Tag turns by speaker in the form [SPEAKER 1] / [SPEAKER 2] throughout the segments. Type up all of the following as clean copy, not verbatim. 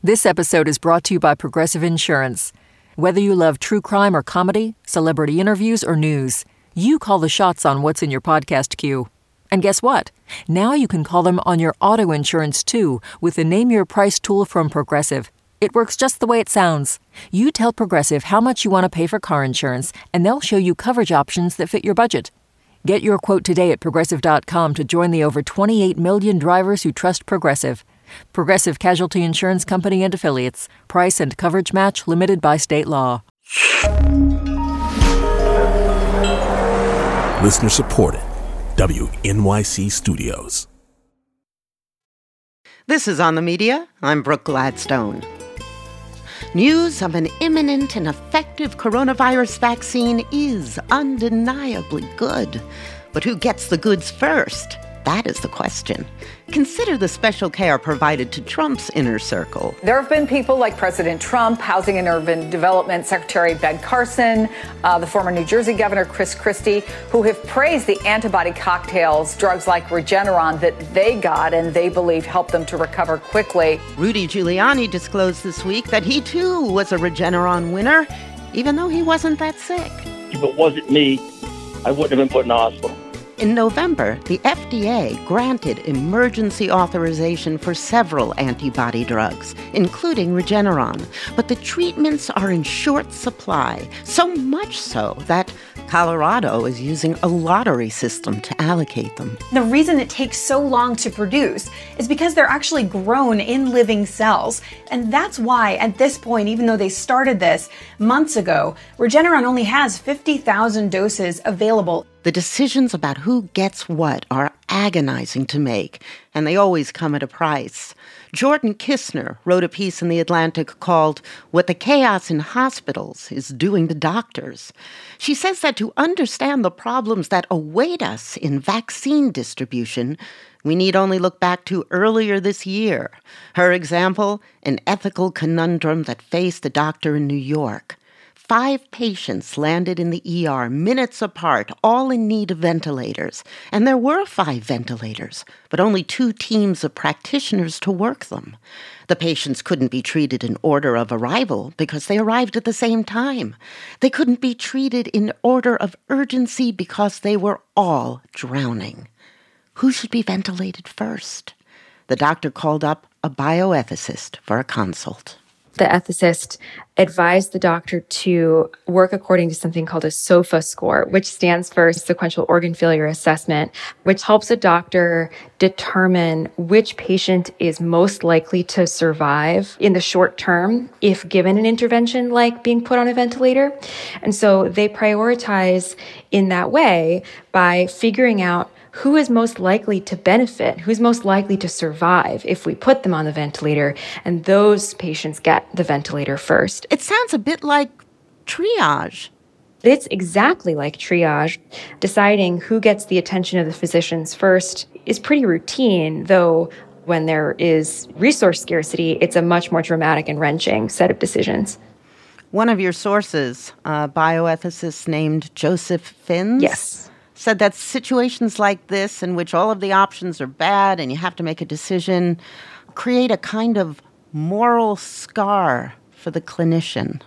[SPEAKER 1] This episode is brought to you by Progressive Insurance. Whether you love true crime or comedy, celebrity interviews or news, you call the shots on what's in your podcast queue. And guess what? Now you can call them on your auto insurance too with the Name Your Price tool from Progressive. It works just the way it sounds. You tell Progressive how much you want to pay for car insurance, and they'll show you coverage options that fit your budget. Get your quote today at Progressive.com to join the over 28 million drivers who trust Progressive. Progressive Casualty Insurance Company and Affiliates. Price and coverage match limited by state law.
[SPEAKER 2] Listener supported. WNYC Studios.
[SPEAKER 3] This is On the Media. I'm Brooke Gladstone. News of an imminent and effective coronavirus vaccine is undeniably good. But who gets the goods first? That is the question. Consider the special care provided to Trump's inner circle.
[SPEAKER 4] There have been people like President Trump, Housing and Urban Development Secretary Ben Carson, the former New Jersey Governor Chris Christie, who have praised the antibody cocktails, drugs like Regeneron, that they got and they believe helped them to recover quickly.
[SPEAKER 3] Rudy Giuliani disclosed this week that he too was a Regeneron winner, even though he wasn't that sick.
[SPEAKER 5] If it wasn't me, I wouldn't have been put in the hospital.
[SPEAKER 3] In November, the FDA granted emergency authorization for several antibody drugs, including Regeneron. But the treatments are in short supply, so much so that Colorado is using a lottery system to allocate them.
[SPEAKER 6] The reason it takes so long to produce is because they're actually grown in living cells. And that's why, at this point, even though they started this months ago, Regeneron only has 50,000 doses available.
[SPEAKER 3] The decisions about who gets what are agonizing to make, and they always come at a price. Jordan Kistner wrote a piece in The Atlantic called What the Chaos in Hospitals is Doing to Doctors. She says that to understand the problems that await us in vaccine distribution, we need only look back to earlier this year. Her example, an ethical conundrum that faced a doctor in New York. 5 patients landed in the ER minutes apart, all in need of ventilators. And there were 5 ventilators, but only 2 teams of practitioners to work them. The patients couldn't be treated in order of arrival because they arrived at the same time. They couldn't be treated in order of urgency because they were all drowning. Who should be ventilated first? The doctor called up a bioethicist for a consult.
[SPEAKER 7] The ethicist advised the doctor to work according to something called a SOFA score, which stands for Sequential Organ Failure Assessment, which helps a doctor determine which patient is most likely to survive in the short term if given an intervention like being put on a ventilator. And so they prioritize in that way by figuring out who is most likely to benefit, who's most likely to survive if we put them on the ventilator, and those patients get the ventilator first.
[SPEAKER 3] It sounds a bit like triage.
[SPEAKER 7] It's exactly like triage. Deciding who gets the attention of the physicians first is pretty routine, though when there is resource scarcity, it's a much more dramatic and wrenching set of decisions.
[SPEAKER 3] One of your sources, a bioethicist named Joseph Fins,
[SPEAKER 7] yes,
[SPEAKER 3] said that situations like this, in which all of the options are bad and you have to make a decision, create a kind of moral scar for the clinician.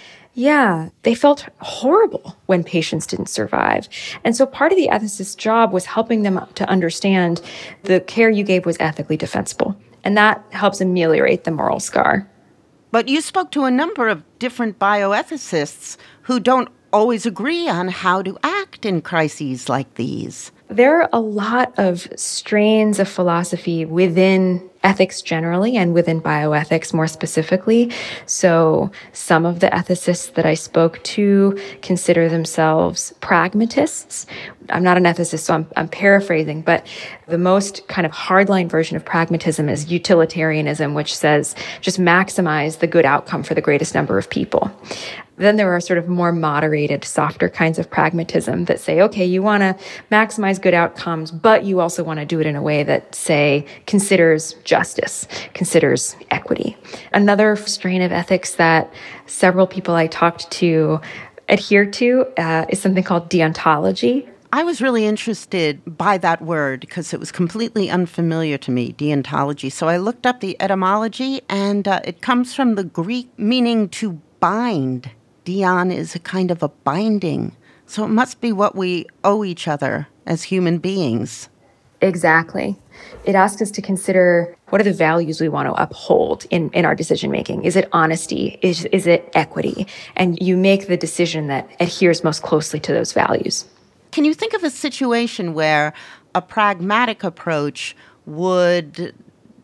[SPEAKER 7] Yeah, they felt horrible when patients didn't survive. And so part of the ethicist's job was helping them to understand the care you gave was ethically defensible. And that helps ameliorate the moral scar.
[SPEAKER 3] But you spoke to a number of different bioethicists who don't always agree on how to act in crises like these.
[SPEAKER 7] There are a lot of strains of philosophy within ethics generally and within bioethics more specifically. So some of the ethicists that I spoke to consider themselves pragmatists. I'm not an ethicist, so I'm paraphrasing, but the most kind of hardline version of pragmatism is utilitarianism, which says just maximize the good outcome for the greatest number of people. Then there are sort of more moderated, softer kinds of pragmatism that say, okay, you want to maximize good outcomes, but you also want to do it in a way that, say, considers justice, considers equity. Another strain of ethics that several people I talked to adhere to is something called deontology,
[SPEAKER 3] I was really interested by that word because it was completely unfamiliar to me, deontology. So I looked up the etymology, and it comes from the Greek meaning to bind. Deon is a kind of a binding. So it must be what we owe each other as human beings.
[SPEAKER 7] Exactly. It asks us to consider what are the values we want to uphold in our decision-making. Is it honesty? Is it equity? And you make the decision that adheres most closely to those values.
[SPEAKER 3] Can you think of a situation where a pragmatic approach would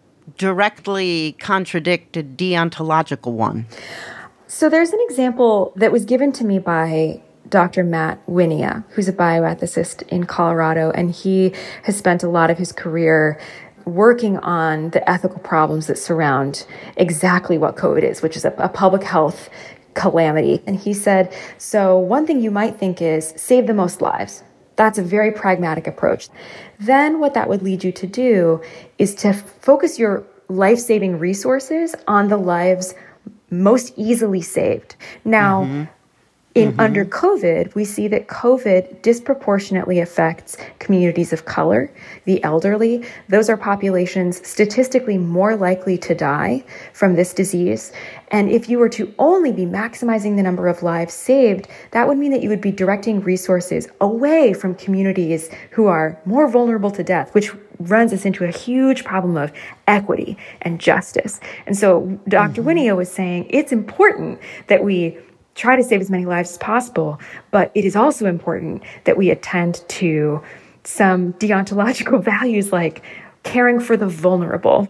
[SPEAKER 3] directly contradict a deontological one?
[SPEAKER 7] So there's an example that was given to me by Dr. Matt Winia, who's a bioethicist in Colorado, and he has spent a lot of his career working on the ethical problems that surround exactly what COVID is, which is a public health calamity. And he said, so one thing you might think is save the most lives. That's a very pragmatic approach. Then what that would lead you to do is to focus your life-saving resources on the lives most easily saved. Now, under COVID, we see that COVID disproportionately affects communities of color, the elderly. Those are populations statistically more likely to die from this disease. And if you were to only be maximizing the number of lives saved, that would mean that you would be directing resources away from communities who are more vulnerable to death, which runs us into a huge problem of equity and justice. And so Dr. Winia was saying it's important that we try to save as many lives as possible, but it is also important that we attend to some deontological values like caring for the vulnerable.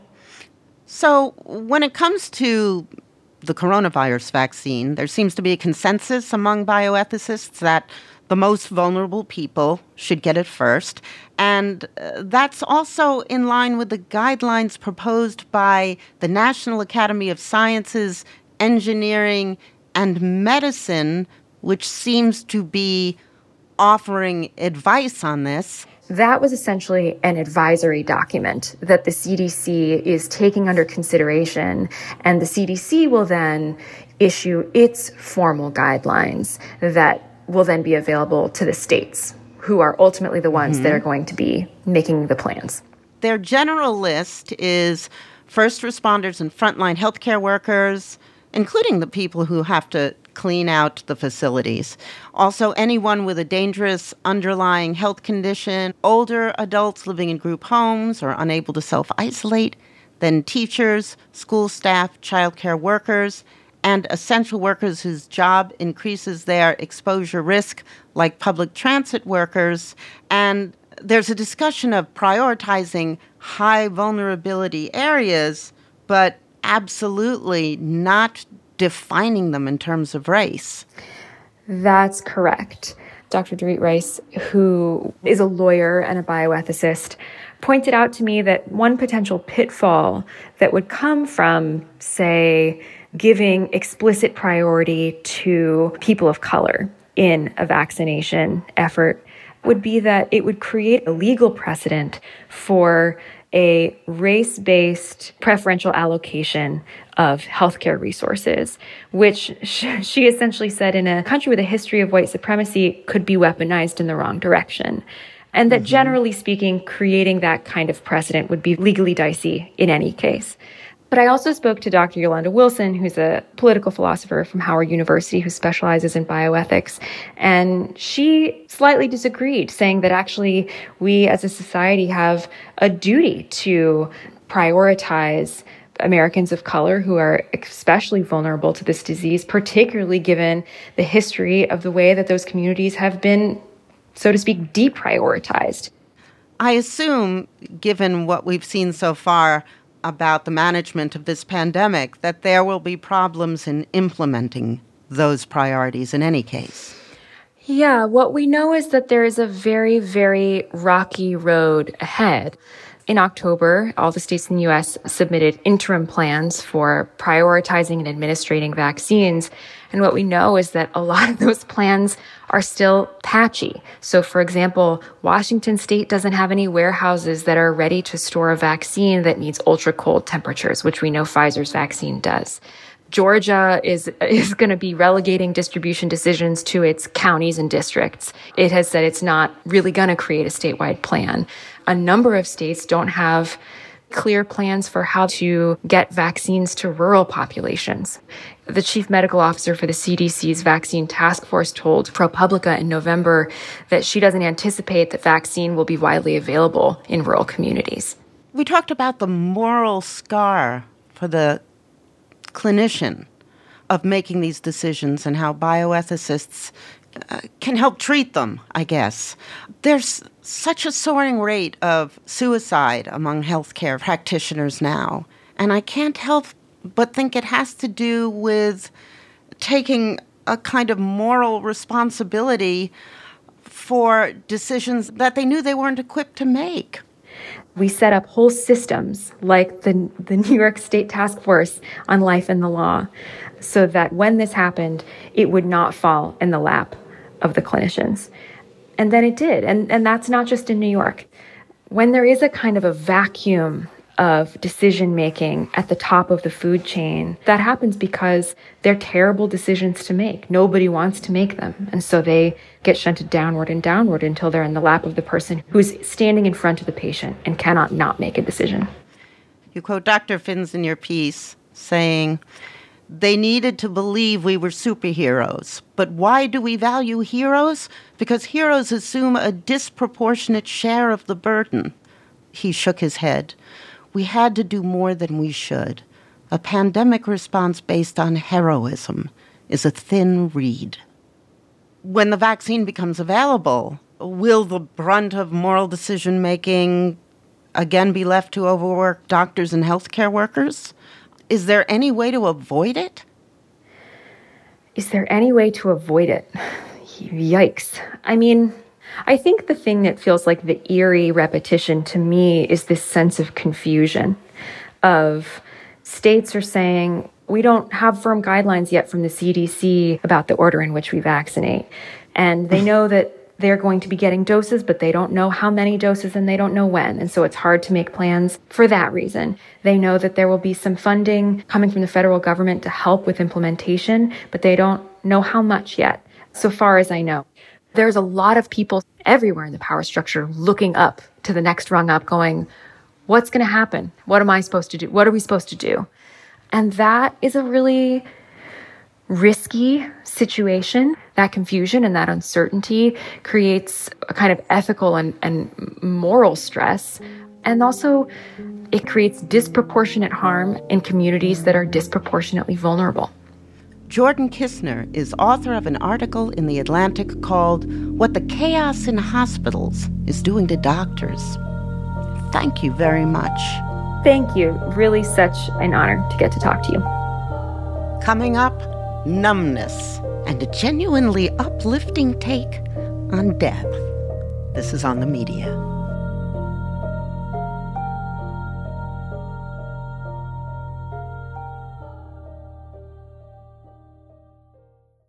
[SPEAKER 3] So when it comes to the coronavirus vaccine, there seems to be a consensus among bioethicists that the most vulnerable people should get it first. And that's also in line with the guidelines proposed by the National Academy of Sciences, Engineering, and Medicine, which seems to be offering advice on this.
[SPEAKER 7] That was essentially an advisory document that the CDC is taking under consideration, and the CDC will then issue its formal guidelines that will then be available to the states, who are ultimately the ones that are going to be making the plans.
[SPEAKER 3] Their general list is first responders and frontline healthcare workers, including the people who have to clean out the facilities. Also, anyone with a dangerous underlying health condition, older adults living in group homes or unable to self-isolate, then teachers, school staff, childcare workers, and essential workers whose job increases their exposure risk, like public transit workers. And there's a discussion of prioritizing high vulnerability areas, but absolutely not defining them in terms of race.
[SPEAKER 7] That's correct. Dr. Dorit Rice, who is a lawyer and a bioethicist, pointed out to me that one potential pitfall that would come from, say, giving explicit priority to people of color in a vaccination effort would be that it would create a legal precedent for a race-based preferential allocation of healthcare resources, which she essentially said in a country with a history of white supremacy could be weaponized in the wrong direction. And that generally speaking, creating that kind of precedent would be legally dicey in any case. But I also spoke to Dr. Yolanda Wilson, who's a political philosopher from Howard University who specializes in bioethics. And she slightly disagreed, saying that actually we as a society have a duty to prioritize Americans of color who are especially vulnerable to this disease, particularly given the history of the way that those communities have been, so to speak, deprioritized.
[SPEAKER 3] I assume, given what we've seen so far about the management of this pandemic, that there will be problems in implementing those priorities in any case.
[SPEAKER 7] Yeah, what we know is that there is a very, very rocky road ahead. In October, all the states in the U.S. submitted interim plans for prioritizing and administrating vaccines. And what we know is that a lot of those plans are still patchy. So, for example, Washington State doesn't have any warehouses that are ready to store a vaccine that needs ultra-cold temperatures, which we know Pfizer's vaccine does. Georgia is going to be relegating distribution decisions to its counties and districts. It has said it's not really going to create a statewide plan. A number of states don't have clear plans for how to get vaccines to rural populations. The chief medical officer for the CDC's vaccine task force told ProPublica in November that she doesn't anticipate that vaccine will be widely available in rural communities.
[SPEAKER 3] We talked about the moral scar for the clinician of making these decisions and how bioethicists can help treat them, I guess. There's such a soaring rate of suicide among healthcare practitioners now, and I can't help but think it has to do with taking a kind of moral responsibility for decisions that they knew they weren't equipped to make.
[SPEAKER 7] We set up whole systems like the New York State Task Force on Life and the Law so that when this happened, it would not fall in the lap of the clinicians. And then it did. And that's not just in New York. When there is a kind of a vacuum of decision-making at the top of the food chain, that happens because they're terrible decisions to make. Nobody wants to make them. And so they get shunted downward and downward until they're in the lap of the person who's standing in front of the patient and cannot not make a decision.
[SPEAKER 3] You quote Dr. Finns in your piece saying, "They needed to believe we were superheroes. But why do we value heroes? Because heroes assume a disproportionate share of the burden." He shook his head. "We had to do more than we should. A pandemic response based on heroism is a thin reed." When the vaccine becomes available, will the brunt of moral decision-making again be left to overworked doctors and healthcare workers? Is there any way to avoid it?
[SPEAKER 7] Is there any way to avoid it? Yikes. I mean, I think the thing that feels like the eerie repetition to me is this sense of confusion of states are saying, we don't have firm guidelines yet from the CDC about the order in which we vaccinate. And they know that they're going to be getting doses, but they don't know how many doses and they don't know when. And so it's hard to make plans for that reason. They know that there will be some funding coming from the federal government to help with implementation, but they don't know how much yet, so far as I know. There's a lot of people everywhere in the power structure looking up to the next rung up going, what's going to happen? What am I supposed to do? What are we supposed to do? And that is a really risky situation. That confusion and that uncertainty creates a kind of ethical and moral stress. And also, it creates disproportionate harm in communities that are disproportionately vulnerable.
[SPEAKER 3] Jordan Kistner is author of an article in The Atlantic called "What the Chaos in Hospitals is Doing to Doctors." Thank you very much.
[SPEAKER 7] Thank you. Really such an honor to get to talk to you.
[SPEAKER 3] Coming up, numbness and a genuinely uplifting take on death. This is On the Media.